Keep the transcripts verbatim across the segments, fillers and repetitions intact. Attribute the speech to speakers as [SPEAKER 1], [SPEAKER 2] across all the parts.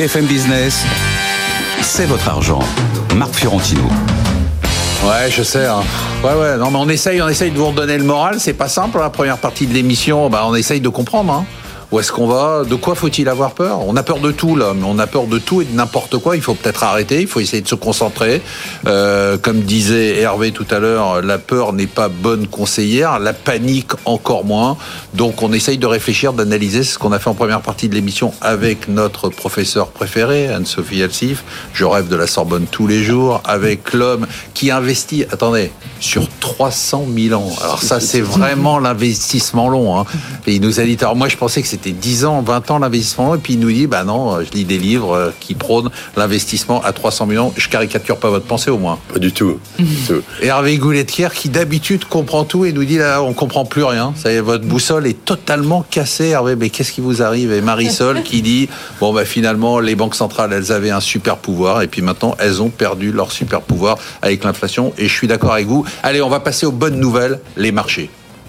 [SPEAKER 1] B F M Business, c'est votre argent. Marc Fiorentino.
[SPEAKER 2] Ouais, je sais. Hein. Ouais, ouais. Non, mais on essaye, on essaye de vous redonner le moral. C'est pas simple. La première partie de l'émission, bah, on essaye de comprendre. Hein. Où est-ce qu'on va? De quoi faut-il avoir peur? On a peur de tout, là. Mais on a peur de tout et de n'importe quoi. Il faut peut-être arrêter. Il faut essayer de se concentrer. Euh, comme disait Hervé tout à l'heure, la peur n'est pas bonne conseillère. La panique, encore moins. Donc, on essaye de réfléchir, d'analyser. C'est ce qu'on a fait en première partie de l'émission avec notre professeur préféré, Anne-Sophie Alsif. Je rêve de la Sorbonne tous les jours. Avec l'homme qui investit, attendez, sur trois cent mille ans. Alors ça, c'est vraiment l'investissement long. Hein. Et il nous a dit, alors moi, je pensais que c'était dix ans, vingt ans l'investissement long. Et puis il nous dit, bah non, je lis des livres qui prônent l'investissement à trois cent millions. Je caricature pas votre pensée au moins.
[SPEAKER 3] Pas du tout. Du tout.
[SPEAKER 2] Et Hervé Goulet-Thiers qui d'habitude comprend tout et nous dit, là, on comprend plus rien. Ça y est, votre boussole est totalement cassée, Hervé. Mais qu'est-ce qui vous arrive? Et Marisol qui dit, bon, bah finalement, les banques centrales, elles avaient un super pouvoir. Et puis maintenant, elles ont perdu leur super pouvoir avec l'inflation. Et je suis d'accord avec vous. Allez, on va passer aux bonnes nouvelles, les marchés.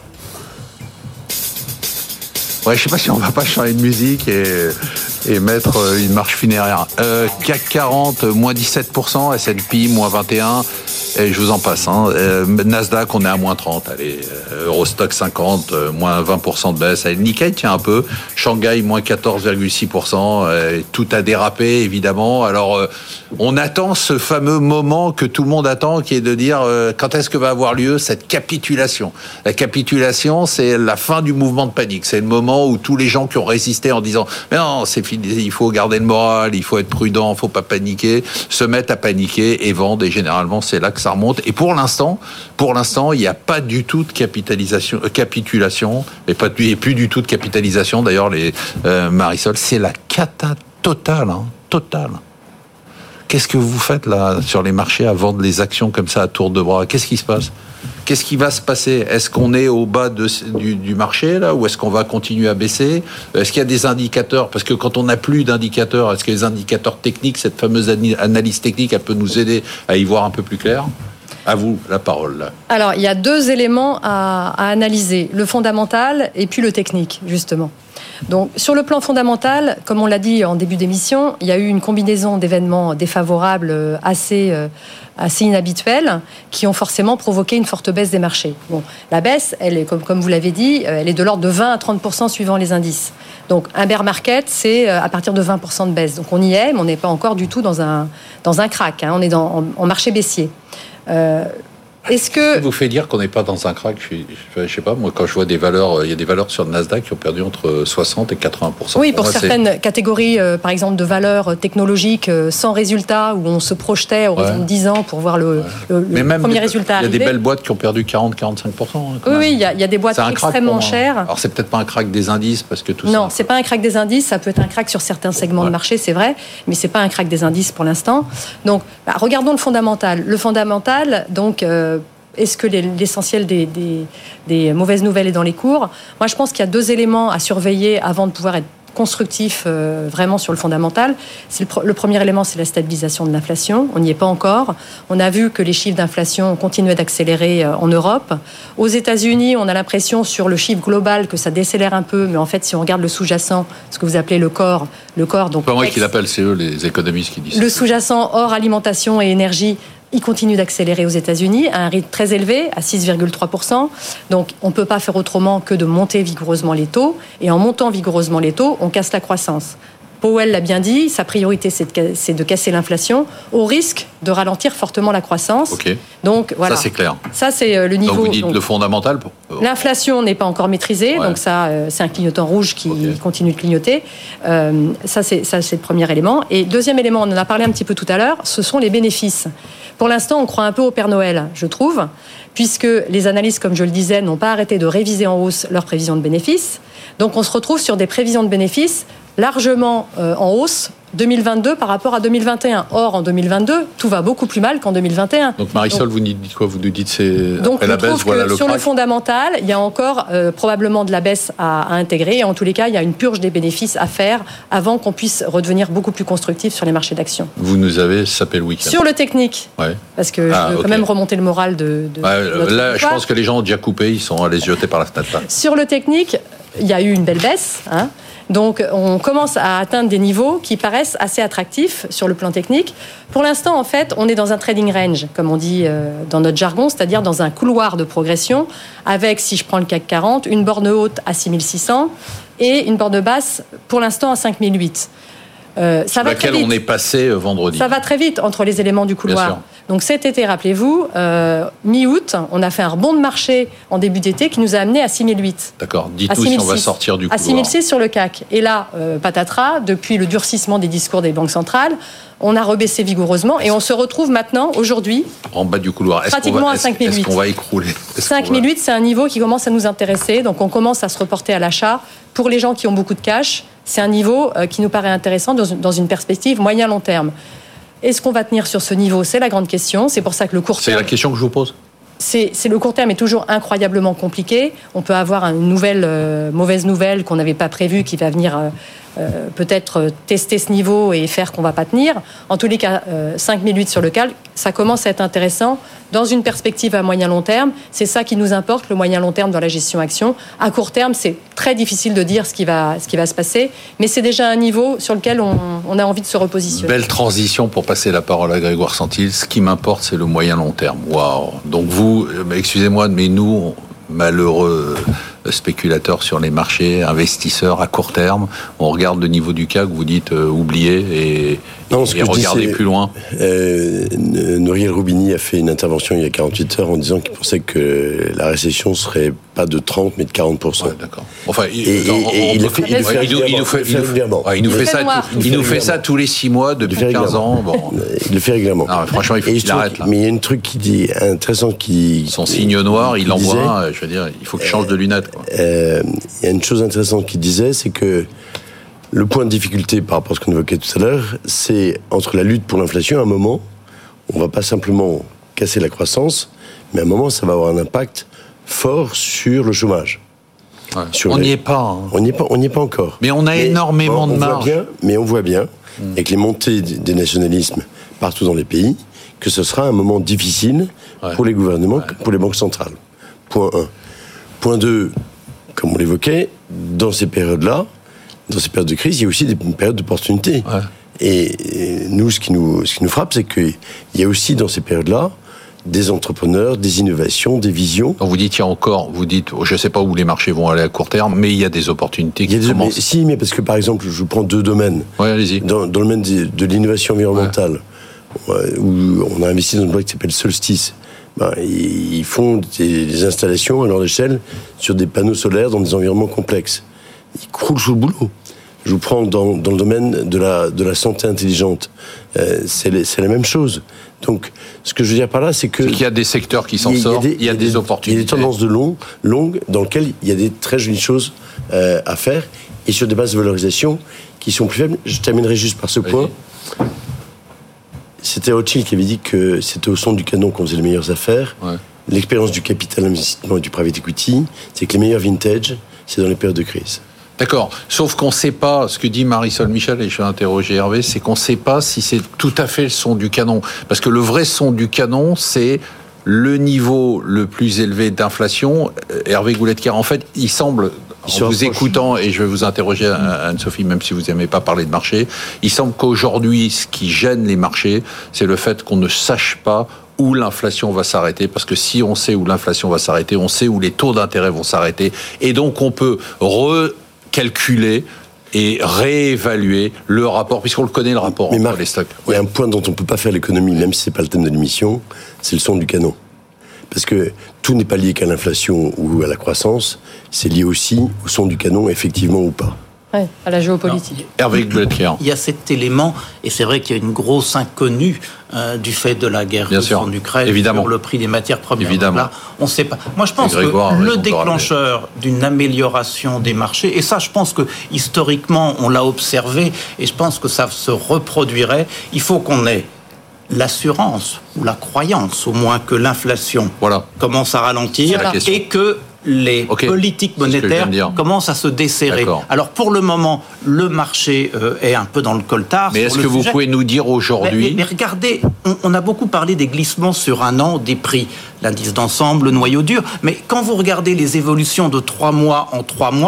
[SPEAKER 2] Ouais, je sais pas si on va pas changer de musique et, et mettre une marche funéraire. Euh, C A C quarante, moins dix-sept pour cent, S and P, moins vingt et un, et je vous en passe. Hein. Euh, Nasdaq, on est à moins trente. Allez, Eurostock cinquante, euh, moins vingt pour cent de baisse. Allez, Nikkei tient un peu. Shanghai, moins quatorze virgule six pour cent. Euh, tout a dérapé, évidemment. Alors, euh, on attend ce fameux moment que tout le monde attend, qui est de dire euh, quand est-ce que va avoir lieu cette capitulation. La capitulation, c'est la fin du mouvement de panique. C'est le moment où tous les gens qui ont résisté en disant mais non, c'est fini, il faut garder le moral, il faut être prudent, il faut pas paniquer, se mettent à paniquer et vendent, et généralement c'est là que ça remonte. Et pour l'instant, pour l'instant, il n'y a pas du tout de capitalisation, euh, capitulation, et pas et plus du tout de capitalisation. D'ailleurs, les euh, Marisol, c'est la cata totale, hein, totale. Qu'est-ce que vous faites là sur les marchés à vendre les actions comme ça à tour de bras? Qu'est-ce qui se passe? Qu'est-ce qui va se passer? Est-ce qu'on est au bas de, du, du marché là, ou est-ce qu'on va continuer à baisser? Est-ce qu'il y a des indicateurs? Parce que quand on n'a plus d'indicateurs, est-ce que les indicateurs techniques, cette fameuse analyse technique, elle peut nous aider à y voir un peu plus clair? À vous la parole. Là.
[SPEAKER 4] Alors, il y a deux éléments à, à analyser, le fondamental et puis le technique, justement. Donc, sur le plan fondamental, comme on l'a dit en début d'émission, il y a eu une combinaison d'événements défavorables assez, euh, assez inhabituels qui ont forcément provoqué une forte baisse des marchés. Bon, la baisse, elle est, comme, comme vous l'avez dit, elle est de l'ordre de vingt à trente pour cent suivant les indices. Donc, un bear market, c'est à partir de vingt pour cent de baisse. Donc, on y est, mais on n'est pas encore du tout dans un, dans un crack. Hein. On est dans, en, en marché baissier. Euh, Est-ce que
[SPEAKER 2] ça vous fait dire qu'on n'est pas dans un crack? Je, je, je sais pas, moi quand je vois des valeurs, il y a des valeurs sur le Nasdaq qui ont perdu entre soixante et quatre-vingts pour cent.
[SPEAKER 4] Oui, pour,
[SPEAKER 2] pour moi,
[SPEAKER 4] certaines
[SPEAKER 2] c'est...
[SPEAKER 4] catégories, euh, par exemple de valeurs technologiques euh, sans résultat, où on se projetait au horizon ouais. de dix ans pour voir le, ouais. le, le
[SPEAKER 2] Mais
[SPEAKER 4] premier
[SPEAKER 2] des,
[SPEAKER 4] résultat arriver.
[SPEAKER 2] Il y a des belles boîtes qui ont perdu quarante à quarante-cinq pour cent. Hein,
[SPEAKER 4] oui,
[SPEAKER 2] même.
[SPEAKER 4] oui, il y, a, il y a des boîtes extrêmement chères.
[SPEAKER 2] Alors c'est peut-être pas un crack des indices parce que tout
[SPEAKER 4] non,
[SPEAKER 2] ça.
[SPEAKER 4] Non, c'est pas un crack des indices. Ça peut être un crack sur certains segments ouais. de marché, c'est vrai, mais c'est pas un crack des indices pour l'instant. Donc, bah, regardons le fondamental. Le fondamental, donc. Euh, Est-ce que l'essentiel des, des, des mauvaises nouvelles est dans les cours? Moi, je pense qu'il y a deux éléments à surveiller avant de pouvoir être constructif euh, vraiment sur le fondamental. C'est le, pr- le premier élément, c'est la stabilisation de l'inflation. On n'y est pas encore. On a vu que les chiffres d'inflation continuaient d'accélérer euh, en Europe. Aux États-Unis, on a l'impression sur le chiffre global que ça décélère un peu, mais en fait, si on regarde le sous-jacent, ce que vous appelez le corps, le corps, donc
[SPEAKER 2] pas moi qui l'appelle, c'est eux les économistes qui disent.
[SPEAKER 4] Le sous-jacent hors alimentation et énergie. Il continue d'accélérer aux États-Unis à un rythme très élevé, à six virgule trois pour cent. Donc, on ne peut pas faire autrement que de monter vigoureusement les taux. Et en montant vigoureusement les taux, on casse la croissance. Powell l'a bien dit, sa priorité, c'est de, c'est de casser l'inflation au risque de ralentir fortement la croissance.
[SPEAKER 2] Ok.
[SPEAKER 4] Donc, voilà.
[SPEAKER 2] Ça, c'est clair.
[SPEAKER 4] Ça, c'est le niveau.
[SPEAKER 2] Donc, vous dites
[SPEAKER 4] donc,
[SPEAKER 2] le fondamental pour...
[SPEAKER 4] L'inflation n'est pas encore maîtrisée, ouais. donc ça, c'est un clignotant rouge qui okay. continue de clignoter. Euh, ça, c'est, ça, c'est le premier élément. Et deuxième élément, on en a parlé un petit peu tout à l'heure, ce sont les bénéfices. Pour l'instant, on croit un peu au Père Noël, je trouve, puisque les analystes, comme je le disais, n'ont pas arrêté de réviser en hausse leurs prévisions de bénéfices. Donc, on se retrouve sur des prévisions de bénéfices largement euh, en hausse deux mille vingt-deux par rapport à deux mille vingt et un. Or, en deux mille vingt-deux, tout va beaucoup plus mal qu'en deux mille vingt et un.
[SPEAKER 2] Donc, Marisol, donc, vous nous dites quoi? Vous nous dites c'est
[SPEAKER 4] donc,
[SPEAKER 2] après la baisse, voilà le
[SPEAKER 4] sur
[SPEAKER 2] crack.
[SPEAKER 4] Le fondamental, il y a encore euh, probablement de la baisse à, à intégrer. Et en tous les cas, il y a une purge des bénéfices à faire avant qu'on puisse redevenir beaucoup plus constructif sur les marchés d'actions.
[SPEAKER 2] Vous nous avez sapé le week-end.
[SPEAKER 4] Sur le technique,
[SPEAKER 2] ouais.
[SPEAKER 4] parce que ah, je veux okay. quand même remonter le moral de, de,
[SPEAKER 2] ouais,
[SPEAKER 4] de notre
[SPEAKER 2] là,
[SPEAKER 4] pouvoir.
[SPEAKER 2] Je pense que les gens ont déjà coupé, ils sont allés se jeter par la fenêtre. Là.
[SPEAKER 4] Sur le technique, il y a eu une belle baisse, hein. Donc, on commence à atteindre des niveaux qui paraissent assez attractifs sur le plan technique. Pour l'instant, en fait, on est dans un trading range, comme on dit euh, dans notre jargon, c'est-à-dire dans un couloir de progression, avec, si je prends le C A C quarante, une borne haute à six mille six cents et une borne basse, pour l'instant, à cinq mille huit. Euh, ça va
[SPEAKER 2] laquelle
[SPEAKER 4] très vite.
[SPEAKER 2] on est passé euh, vendredi.
[SPEAKER 4] Ça va très vite entre les éléments du couloir. Donc cet été, rappelez-vous, euh, mi-août, on a fait un rebond de marché en début d'été qui nous a amené à six mille huit.
[SPEAKER 2] D'accord. Dites-nous si on va sortir du couloir.
[SPEAKER 4] À six mille six sur le C A C. Et là, euh, patatras, depuis le durcissement des discours des banques centrales, on a rebaissé vigoureusement et on se retrouve maintenant, aujourd'hui,
[SPEAKER 2] en bas du couloir. Est-ce
[SPEAKER 4] pratiquement
[SPEAKER 2] qu'on va,
[SPEAKER 4] à cinq mille huit.
[SPEAKER 2] Est-ce qu'on va écrouler?
[SPEAKER 4] cinq mille huit, c'est un niveau qui commence à nous intéresser. Donc on commence à se reporter à l'achat. Pour les gens qui ont beaucoup de cash, c'est un niveau euh, qui nous paraît intéressant dans une, dans une perspective moyen-long terme. Est-ce qu'on va tenir sur ce niveau? C'est la grande question. C'est pour ça que le court terme...
[SPEAKER 2] C'est la question que je vous pose.
[SPEAKER 4] C'est, c'est le court terme est toujours incroyablement compliqué. On peut avoir une nouvelle euh, mauvaise nouvelle qu'on n'avait pas prévue qui va venir euh, euh, peut-être tester ce niveau et faire qu'on ne va pas tenir. En tous les cas, euh, cinq mille huit sur le C A C, ça commence à être intéressant dans une perspective à moyen long terme. C'est ça qui nous importe, le moyen long terme dans la gestion action. À court terme, c'est très difficile de dire ce qui va, ce qui va se passer, mais c'est déjà un niveau sur lequel on, on a envie de se repositionner.
[SPEAKER 2] Belle transition pour passer la parole à Grégoire Santil. Ce qui m'importe, c'est le moyen long terme. Waouh. Donc vous, excusez-moi, mais nous, malheureux spéculateurs sur les marchés, investisseurs à court terme, on regarde le niveau du C A C, vous dites euh, oubliez et,
[SPEAKER 3] non, ce
[SPEAKER 2] et
[SPEAKER 3] que
[SPEAKER 2] regardez
[SPEAKER 3] je dis,
[SPEAKER 2] plus loin.
[SPEAKER 3] Euh, Nouriel Roubini a fait une intervention il y a quarante-huit heures en disant qu'il pensait que la récession serait pas de trente mais de quarante pour cent.
[SPEAKER 2] Ouais, d'accord. Enfin, il,
[SPEAKER 3] et,
[SPEAKER 2] on,
[SPEAKER 3] et,
[SPEAKER 2] on,
[SPEAKER 3] et il,
[SPEAKER 2] peut,
[SPEAKER 3] fait, il, fait,
[SPEAKER 2] il, il nous fait, il nous fait, ouais, il nous fait ça,
[SPEAKER 4] noir.
[SPEAKER 2] il, il nous fait ça tous les six mois depuis quinze ans. Bon.
[SPEAKER 3] Il le fait régulièrement.
[SPEAKER 2] Non, franchement, il faut
[SPEAKER 3] et
[SPEAKER 2] qu'il arrête là.
[SPEAKER 3] Mais il y a un truc qui dit intéressant qui
[SPEAKER 2] son signe noir, il envoie. Je veux dire, il faut qu'il change de lunettes. Quoi.
[SPEAKER 3] Euh, il y a une chose intéressante qu'il disait, c'est que le point de difficulté par rapport à ce qu'on évoquait tout à l'heure, c'est entre la lutte pour l'inflation, à un moment, on ne va pas simplement casser la croissance, mais à un moment, ça va avoir un impact fort sur le chômage.
[SPEAKER 2] Ouais.
[SPEAKER 3] Sur
[SPEAKER 2] on n'y
[SPEAKER 3] les...
[SPEAKER 2] est pas. Hein.
[SPEAKER 3] On n'y est pas. On n'y est pas encore.
[SPEAKER 2] Mais on a mais énormément
[SPEAKER 3] on,
[SPEAKER 2] de
[SPEAKER 3] on
[SPEAKER 2] marge.
[SPEAKER 3] Voit bien, mais on voit bien, mmh. avec les montées des nationalismes partout dans les pays, que ce sera un moment difficile ouais. pour les gouvernements, ouais. pour les banques centrales. Point un. Point deux, comme on l'évoquait, dans ces périodes-là, dans ces périodes de crise, il y a aussi des périodes d'opportunité. Ouais. Et, et nous, ce qui nous, ce qui nous frappe, c'est qu'il y a aussi dans ces périodes-là des entrepreneurs, des innovations, des visions.
[SPEAKER 2] Donc vous dites, il y a encore, vous dites, je ne sais pas où les marchés vont aller à court terme, mais il y a des opportunités qui
[SPEAKER 3] des,
[SPEAKER 2] commencent.
[SPEAKER 3] Mais, si, mais parce que par exemple, je prends deux domaines.
[SPEAKER 2] Oui, allez-y.
[SPEAKER 3] Dans, dans le domaine de, de l'innovation environnementale, ouais. où on a investi dans une boîte qui s'appelle Solstice. Ben, ils font des, des installations à leur échelle sur des panneaux solaires dans des environnements complexes. Ils croulent sous le boulot. Je vous prends dans, dans le domaine de la, de la santé intelligente. Euh, c'est, les, c'est la même chose. Donc, ce que je veux dire par là, c'est que...
[SPEAKER 2] C'est qu'il y a des secteurs qui s'en il sortent, il y a des, il y a des, des opportunités.
[SPEAKER 3] Il y a des tendances de long, longues dans lesquelles il y a des très jolies choses euh, à faire, et sur des bases de valorisation qui sont plus faibles. Je terminerai juste par ce oui. point. C'était Rothschild qui avait dit que c'était au son du canon qu'on faisait les meilleures affaires. Ouais. L'expérience du capital investissement et du private equity, c'est que les meilleurs vintage, c'est dans les périodes de crise.
[SPEAKER 2] D'accord. Sauf qu'on ne sait pas, ce que dit Marisol Michel, et je vais interroger Hervé, c'est qu'on ne sait pas si c'est tout à fait le son du canon. Parce que le vrai son du canon, c'est le niveau le plus élevé d'inflation. Hervé Goulet-Quière, en fait, il semble... En vous écoutant, et je vais vous interroger, Anne-Sophie, même si vous n'aimez pas parler de marché, il semble qu'aujourd'hui, ce qui gêne les marchés, c'est le fait qu'on ne sache pas où l'inflation va s'arrêter, parce que si on sait où l'inflation va s'arrêter, on sait où les taux d'intérêt vont s'arrêter, et donc on peut recalculer et réévaluer le rapport, puisqu'on le connaît, le rapport
[SPEAKER 3] Mais
[SPEAKER 2] entre
[SPEAKER 3] Marc,
[SPEAKER 2] les stocks.
[SPEAKER 3] Il ouais. y a un point dont on ne peut pas faire l'économie, même si ce n'est pas le thème de l'émission, c'est le son du canon. Parce que tout n'est pas lié qu'à l'inflation ou à la croissance, c'est lié aussi au son du canon, effectivement ou pas.
[SPEAKER 4] Oui, à la géopolitique.
[SPEAKER 2] Non, Hervé Goulet-Quière.
[SPEAKER 5] Il y a cet élément, et c'est vrai qu'il y a une grosse inconnue euh, du fait de la guerre russe en Ukraine,
[SPEAKER 2] évidemment.
[SPEAKER 5] sur le prix des matières premières.
[SPEAKER 2] Évidemment.
[SPEAKER 5] Là, on ne sait pas. Moi, je pense que le déclencheur d'une amélioration des marchés, et ça, je pense que historiquement, on l'a observé, et je pense que ça se reproduirait, il faut qu'on ait l'assurance ou la croyance, au moins, que l'inflation voilà. commence à ralentir et que les okay. politiques monétaires commencent à se desserrer. D'accord. Alors, pour le moment, le marché euh, est un peu dans le coltard.
[SPEAKER 2] Mais est-ce que vous
[SPEAKER 5] sujet.
[SPEAKER 2] pouvez nous dire aujourd'hui...
[SPEAKER 5] Mais, mais, mais regardez, on, on a beaucoup parlé des glissements sur un an des prix, l'indice d'ensemble, le noyau dur, mais quand vous regardez les évolutions de trois mois en trois mois,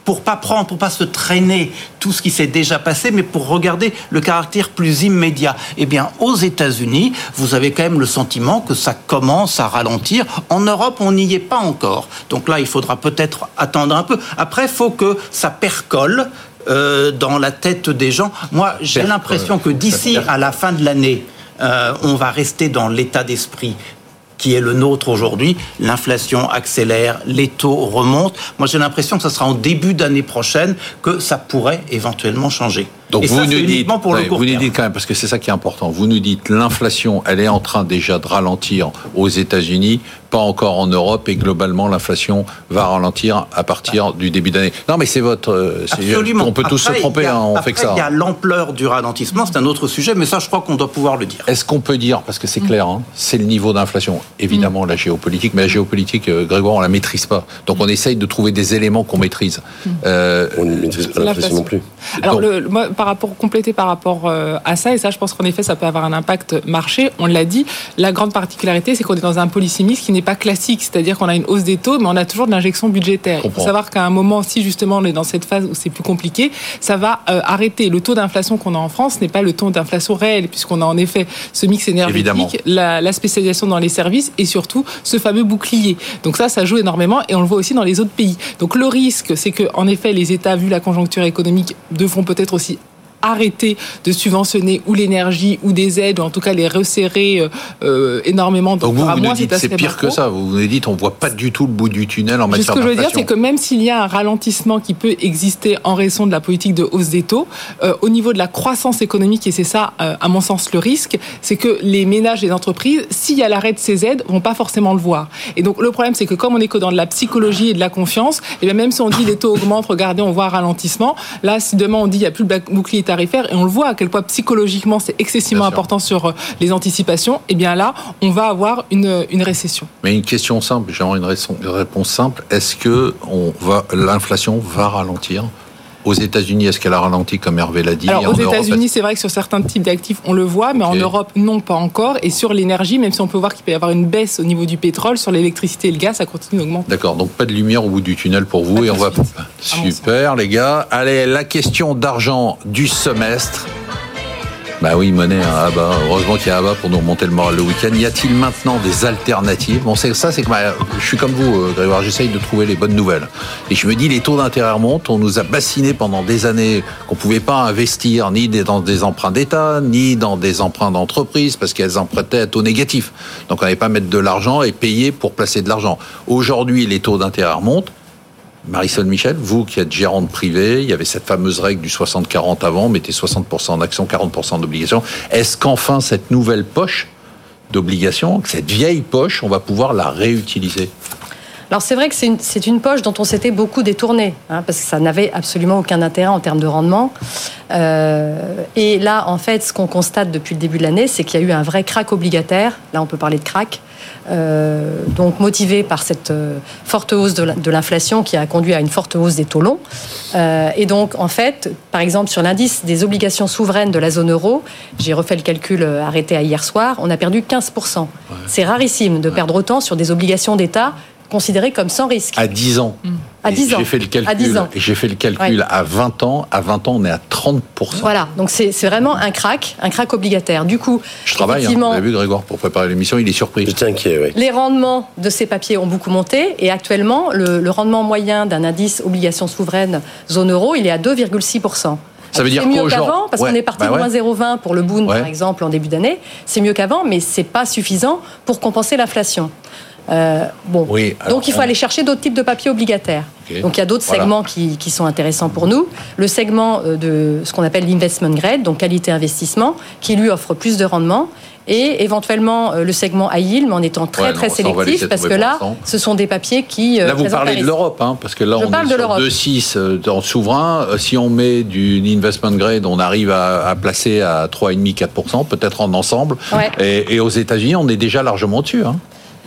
[SPEAKER 5] pour pas prendre, pour pas se traîner tout ce qui s'est déjà passé, mais pour regarder le caractère plus immédiat. Eh bien, aux États-Unis, vous avez quand même le sentiment que ça commence à ralentir. En Europe, on n'y est pas encore. Donc là, il faudra peut-être attendre un peu. Après, il faut que ça percole euh, dans la tête des gens. Moi, j'ai percole. l'impression que d'ici à la fin de l'année, euh, on va rester dans l'état d'esprit qui est le nôtre aujourd'hui. L'inflation accélère, les taux remontent. Moi, j'ai l'impression que ce sera en début d'année prochaine que ça pourrait éventuellement changer.
[SPEAKER 2] Donc
[SPEAKER 5] Et
[SPEAKER 2] vous
[SPEAKER 5] ça,
[SPEAKER 2] nous dites,
[SPEAKER 5] pour le
[SPEAKER 2] ouais,
[SPEAKER 5] court
[SPEAKER 2] vous nous
[SPEAKER 5] terme.
[SPEAKER 2] dites quand même, parce que c'est ça qui est important, vous nous dites l'inflation, elle est en train déjà de ralentir aux États-Unis, pas encore en Europe, et globalement l'inflation va ralentir à partir du début d'année. Non mais c'est votre... C'est,
[SPEAKER 5] Absolument.
[SPEAKER 2] on peut tous
[SPEAKER 5] après,
[SPEAKER 2] se tromper,
[SPEAKER 5] a,
[SPEAKER 2] hein, on
[SPEAKER 5] après,
[SPEAKER 2] fait que ça.
[SPEAKER 5] Il y a l'ampleur du ralentissement, c'est un autre sujet, mais ça je crois qu'on doit pouvoir le dire.
[SPEAKER 2] Est-ce qu'on peut dire, parce que c'est clair, hein, c'est le niveau d'inflation, évidemment mmh. la géopolitique, mais la géopolitique, euh, Grégoire, on la maîtrise pas. Donc on essaye de trouver des éléments qu'on maîtrise.
[SPEAKER 3] Mmh. Euh, on ne maîtrise pas l'inflation non plus.
[SPEAKER 6] Alors le, moi, par rapport, compléter par rapport euh, à ça, et ça je pense qu'en effet ça peut avoir un impact marché, on l'a dit, la grande particularité c'est qu'on est dans un policymisme qui n'est pas classique, c'est-à-dire qu'on a une hausse des taux, mais on a toujours de l'injection budgétaire. Il faut savoir qu'à un moment, si justement on est dans cette phase où c'est plus compliqué, ça va euh, arrêter. Le taux d'inflation qu'on a en France n'est pas le taux d'inflation réel, puisqu'on a en effet ce mix énergétique, la, la spécialisation dans les services et surtout ce fameux bouclier. Donc ça, ça joue énormément et on le voit aussi dans les autres pays. Donc le risque, c'est que en effet les États, vu la conjoncture économique, devront peut-être aussi arrêter de subventionner ou l'énergie ou des aides, ou en tout cas les resserrer euh, énormément.
[SPEAKER 2] Donc, Donc vous, vous nous dites c'est pire que ça. Vous nous dites on voit pas du tout le bout du tunnel en matière d'inflation.
[SPEAKER 6] Ce que je veux dire, c'est que même s'il y a un ralentissement qui peut exister en raison de la politique de hausse des taux, euh, au niveau de la croissance économique, et c'est ça, euh, à mon sens, le risque, c'est que les ménages et les entreprises, s'il y a l'arrêt de ces aides, vont pas forcément le voir. Et donc le problème, c'est que comme on est que dans de la psychologie et de la confiance, et bien même si on dit les taux augmentent, regardez, on voit un ralentissement. Là, si demain on dit il y a plus de bouclier tarifaire, et on le voit à quel point psychologiquement c'est excessivement important sur les anticipations, et bien là, on va avoir une, une récession.
[SPEAKER 2] Mais une question simple, j'aimerais une réponse simple. Est-ce que on va, l'inflation va ralentir ? Aux États-Unis, est-ce qu'elle a ralenti comme Hervé l'a dit ?
[SPEAKER 6] Alors, aux
[SPEAKER 2] Europe,
[SPEAKER 6] États-Unis, c'est vrai que sur certains types d'actifs, on le voit, mais okay. en Europe, non, pas encore. Et sur l'énergie, même si on peut voir qu'il peut y avoir une baisse au niveau du pétrole, sur l'électricité et le gaz, ça continue d'augmenter.
[SPEAKER 2] D'accord, donc pas de lumière au bout du tunnel pour vous. Pas et on va. Super, les gars. Allez, la question d'argent du semestre. Bah oui, monnaie, hein, ah bah, heureusement qu'il y a Abba pour nous remonter le moral le week-end. Y a-t-il maintenant des alternatives ? Bon, c'est ça, c'est que bah, je suis comme vous, euh, Grégoire, j'essaye de trouver les bonnes nouvelles. Et je me dis, les taux d'intérêt remontent. On nous a bassiné pendant des années qu'on pouvait pas investir ni dans des emprunts d'État, ni dans des emprunts d'entreprise, parce qu'elles empruntaient à taux négatif. Donc on n'allait pas mettre de l'argent et payer pour placer de l'argent. Aujourd'hui, les taux d'intérêt remontent. Marisol Michel, vous qui êtes gérante privée, il y avait cette fameuse règle du soixante quarante avant, mettez soixante pour cent en actions, quarante pour cent d'obligations. Est-ce qu'enfin cette nouvelle poche d'obligations, cette vieille poche, on va pouvoir la réutiliser ?
[SPEAKER 4] Alors c'est vrai que c'est une, c'est une poche dont on s'était beaucoup détourné, hein, parce que ça n'avait absolument aucun intérêt en termes de rendement. Euh, et là, en fait, ce qu'on constate depuis le début de l'année, c'est qu'il y a eu un vrai krach obligataire. Là, on peut parler de krach. Euh, donc motivé par cette euh, forte hausse de, la, de l'inflation qui a conduit à une forte hausse des taux longs. Euh, et donc, en fait, par exemple, sur l'indice des obligations souveraines de la zone euro, j'ai refait le calcul arrêté à hier soir, on a perdu quinze pour cent. Ouais. C'est rarissime de ouais. perdre autant sur des obligations d'État considérées comme sans risque.
[SPEAKER 2] À dix ans. Mmh. À dix ans. J'ai fait le calcul, à dix ans. Et j'ai fait le calcul ouais. à vingt ans. À vingt ans, on est à trente pour cent.
[SPEAKER 4] Voilà, donc c'est, c'est vraiment un krach, un krach obligataire. Du coup,
[SPEAKER 2] je travaille, hein, vous avez vu Grégoire, pour préparer l'émission, il est surpris.
[SPEAKER 3] J'étais inquiet, oui.
[SPEAKER 4] Les rendements de ces papiers ont beaucoup monté et actuellement, le, le rendement moyen d'un indice obligations souveraines zone euro, il est à deux virgule six pour cent.
[SPEAKER 2] Ça veut dire
[SPEAKER 4] c'est mieux
[SPEAKER 2] qu'au
[SPEAKER 4] qu'avant,
[SPEAKER 2] genre...
[SPEAKER 4] parce
[SPEAKER 2] ouais,
[SPEAKER 4] qu'on est parti
[SPEAKER 2] bah
[SPEAKER 4] de
[SPEAKER 2] ouais.
[SPEAKER 4] moins zéro virgule vingt pour le Bund, ouais. par exemple, en début d'année. C'est mieux qu'avant, mais c'est pas suffisant pour compenser l'inflation. Euh, bon, oui, alors, donc il faut on... aller chercher d'autres types de papiers obligataires. Okay. Donc il y a d'autres voilà. segments qui, qui sont intéressants pour nous. Le segment de ce qu'on appelle l'investment grade, donc qualité investissement, qui lui offre plus de rendement, et éventuellement le segment high yield, mais en étant très ouais, très non, sélectif, parce que là, ce sont des papiers qui
[SPEAKER 2] là vous parlez de l'Europe, hein, parce que là
[SPEAKER 4] Je
[SPEAKER 2] on est sur deux virgule six en souverain. Si on met du investment grade, on arrive à, à placer à trois virgule cinq à quatre pour cent, peut-être en ensemble. Ouais. Et, et aux États-Unis, on est déjà largement dessus. Hein.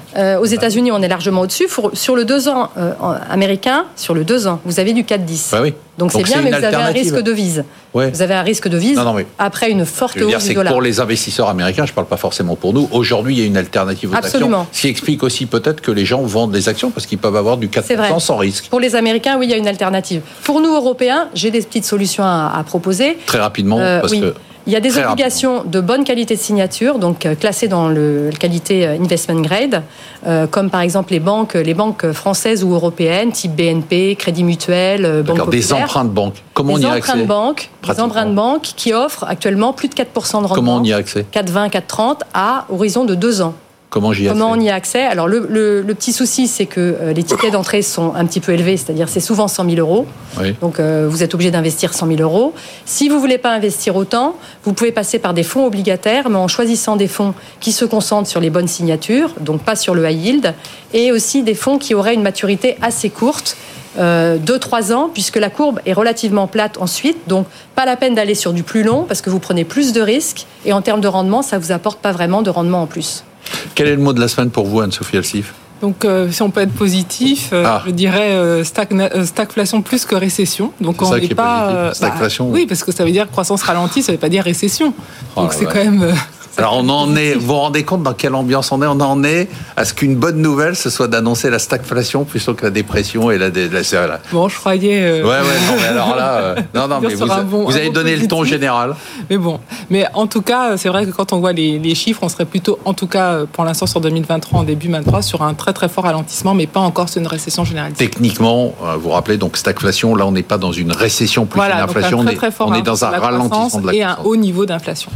[SPEAKER 4] Euh, aux États-Unis, on est largement au-dessus. Pour, sur le deux ans euh, américain, sur le deux ans, vous avez du quatre dix.
[SPEAKER 2] Bah oui.
[SPEAKER 4] Donc, Donc c'est bien, mais vous avez un risque de vise.
[SPEAKER 2] Ouais.
[SPEAKER 4] Vous avez un risque de vise non, non, mais après une forte hausse
[SPEAKER 2] dire,
[SPEAKER 4] du dollar.
[SPEAKER 2] Pour les investisseurs américains, je ne parle pas forcément pour nous. Aujourd'hui, il y a une alternative aux
[SPEAKER 4] Absolument.
[SPEAKER 2] actions. Ce qui explique aussi peut-être que les gens vendent des actions parce qu'ils peuvent avoir du quatre pour cent sans risque.
[SPEAKER 4] Pour les Américains, oui, il y a une alternative. Pour nous, Européens, j'ai des petites solutions à, à proposer.
[SPEAKER 2] Très rapidement, euh, parce
[SPEAKER 4] oui.
[SPEAKER 2] que...
[SPEAKER 4] Il y a des Très obligations rapidement. de bonne qualité de signature, donc euh, classées dans le la qualité euh, investment grade, euh, comme par exemple les banques, les banques françaises ou européennes, type B N P, Crédit Mutuel, euh, Banque Populaire.
[SPEAKER 2] Des emprunts de banque. Comment
[SPEAKER 4] des
[SPEAKER 2] on y a accès?
[SPEAKER 4] de banque, Des emprunts de banque qui offrent actuellement plus de quatre pour cent de rendement.
[SPEAKER 2] Comment on y a accès?
[SPEAKER 4] quatre virgule vingt, quatre virgule trente à horizon de deux ans.
[SPEAKER 2] Comment j'y ai
[SPEAKER 4] Comment
[SPEAKER 2] accès
[SPEAKER 4] on y a accès? Alors le, le, le petit souci, c'est que euh, les tickets d'entrée sont un petit peu élevés, c'est-à-dire c'est souvent cent mille euros.
[SPEAKER 2] Oui.
[SPEAKER 4] Donc euh, vous êtes obligé d'investir cent mille euros. Si vous voulez pas investir autant, vous pouvez passer par des fonds obligataires, mais en choisissant des fonds qui se concentrent sur les bonnes signatures, donc pas sur le high yield, et aussi des fonds qui auraient une maturité assez courte. Euh, deux à trois ans, puisque la courbe est relativement plate ensuite, donc pas la peine d'aller sur du plus long, parce que vous prenez plus de risques, et en termes de rendement, ça vous apporte pas vraiment de rendement en plus.
[SPEAKER 2] Quel est le mot de la semaine pour vous, Anne-Sophie Alsif?
[SPEAKER 6] Donc, euh, si on peut être positif, euh, ah. je dirais euh, stagna- euh, stagflation plus que récession. Donc,
[SPEAKER 2] c'est
[SPEAKER 6] on n'est pas.
[SPEAKER 2] Euh, stagflation.
[SPEAKER 6] Bah, oui, parce que ça veut dire croissance ralentie, ça ne veut pas dire récession.
[SPEAKER 2] Oh,
[SPEAKER 6] donc, c'est
[SPEAKER 2] ouais.
[SPEAKER 6] quand même. Euh,
[SPEAKER 2] Alors, on en est. Vous vous rendez compte dans quelle ambiance on est? On en est à ce qu'une bonne nouvelle, ce soit d'annoncer la stagflation plutôt que la dépression et la. la, la, la...
[SPEAKER 6] Bon, je croyais. Euh...
[SPEAKER 2] Ouais, ouais, non, mais alors là. Euh, non, non, mais vous, bon, vous avez donné le ton général.
[SPEAKER 6] Mais bon. Mais en tout cas, c'est vrai que quand on voit les, les chiffres, on serait plutôt, en tout cas, pour l'instant, sur deux mille vingt-trois, en début deux mille vingt-trois, sur un très, très fort ralentissement, mais pas encore sur une récession généralisée.
[SPEAKER 2] Techniquement, vous vous rappelez, donc stagflation, là, on n'est pas dans une récession plus
[SPEAKER 6] voilà,
[SPEAKER 2] qu'une inflation,
[SPEAKER 6] donc un très, très fort
[SPEAKER 2] on est, on est dans un ralentissement de la
[SPEAKER 6] et un haut niveau d'inflation.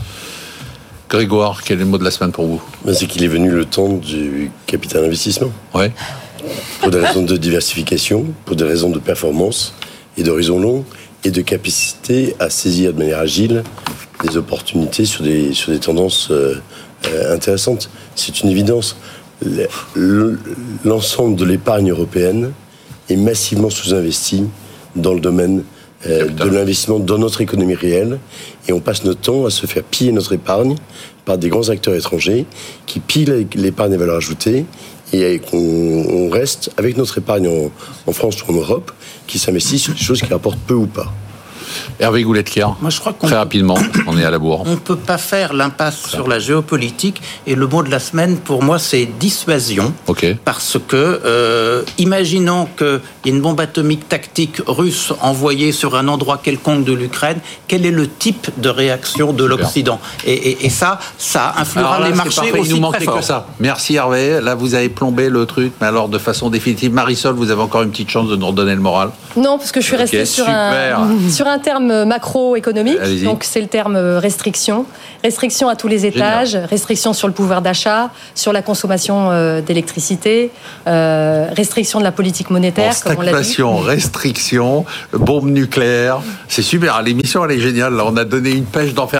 [SPEAKER 2] Grégoire, quel est le mot de la semaine pour vous?
[SPEAKER 3] Ben, c'est qu'il est venu le temps du capital investissement.
[SPEAKER 2] Ouais.
[SPEAKER 3] Pour des raisons de diversification, pour des raisons de performance et d'horizon long, et de capacité à saisir de manière agile des opportunités sur des, sur des tendances euh, euh, intéressantes. C'est une évidence. Le, le, l'ensemble de l'épargne européenne est massivement sous-investi dans le domaine euh, de l'investissement dans notre économie réelle, et on passe notre temps à se faire piller notre épargne par des grands acteurs étrangers qui pillent l'épargne à valeur ajoutée, et qu'on on reste avec notre épargne en, en France ou en Europe qui s'investit sur des choses qui rapportent peu ou pas.
[SPEAKER 2] Hervé Goulet-Kier,
[SPEAKER 5] Moi, je crois qu'on
[SPEAKER 2] très rapidement, on est à la bourre.
[SPEAKER 5] On ne peut pas faire l'impasse Très. sur la géopolitique, et le mot de la semaine, pour moi, c'est dissuasion.
[SPEAKER 2] Okay.
[SPEAKER 5] Parce que, euh, imaginons qu'il y ait une bombe atomique tactique russe envoyée sur un endroit quelconque de l'Ukraine, quel est le type de réaction de l'Occident? et, et, et ça, ça influera
[SPEAKER 2] là,
[SPEAKER 5] les marchés aussi.
[SPEAKER 2] Il nous manquait
[SPEAKER 5] très fort.
[SPEAKER 2] que ça. Merci Hervé, là vous avez plombé le truc, mais alors de façon définitive. Marisol, vous avez encore une petite chance de nous redonner le moral.
[SPEAKER 4] Non, parce que je suis restée
[SPEAKER 2] okay,
[SPEAKER 4] sur,
[SPEAKER 2] un,
[SPEAKER 4] sur un terme macroéconomique, Allez-y. donc c'est le terme restriction. Restriction à tous les étages, Génial. restriction sur le pouvoir d'achat, sur la consommation euh, d'électricité, euh, restriction de la politique monétaire,
[SPEAKER 2] bon,
[SPEAKER 4] comme on l'a dit.
[SPEAKER 2] Restriction, bombe nucléaire, c'est super, l'émission elle est géniale, là on a donné une pêche d'enfer.